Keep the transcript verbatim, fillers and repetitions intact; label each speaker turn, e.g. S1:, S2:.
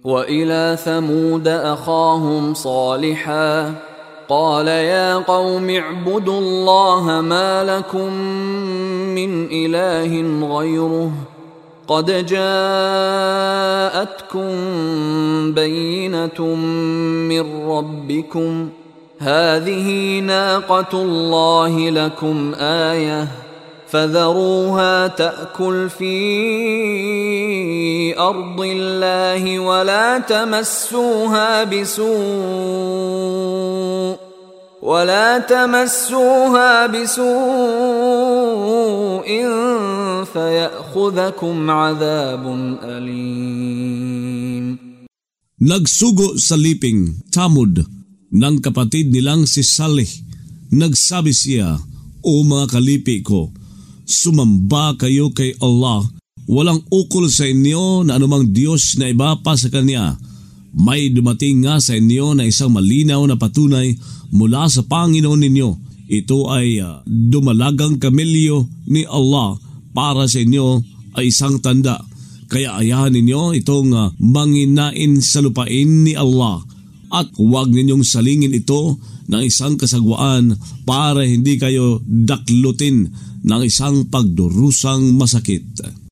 S1: وإلى ثمود أخاهم صالحا قال يا قوم اعبدوا الله ما لكم من إله غيره قد جاءتكم بينة من ربكم هذه ناقة الله لكم آية فذروها تأكل في أرض الله ولا تمسوها بسوء ولا تمسوها بسوء فيأخذكم عذاب أليم.
S2: Nagsugo sa liping, Thamud, ng kapatid nilang si Salih. Nagsabi siya, O mga kalipi ko, sumamba kayo kay Allah. Walang ukol sa inyo na anumang Diyos na iba pa sa Kanya. May dumating nga sa inyo na isang malinaw na patunay mula sa Panginoon ninyo. Ito ay uh, dumalagang kamelyo ni Allah para sa inyo ay isang tanda. Kaya ayahan ninyo itong uh, manginain sa lupain ni Allah at huwag ninyong salingin ito ng isang kasagwaan para hindi kayo daklutin ng isang pagdurusang masakit.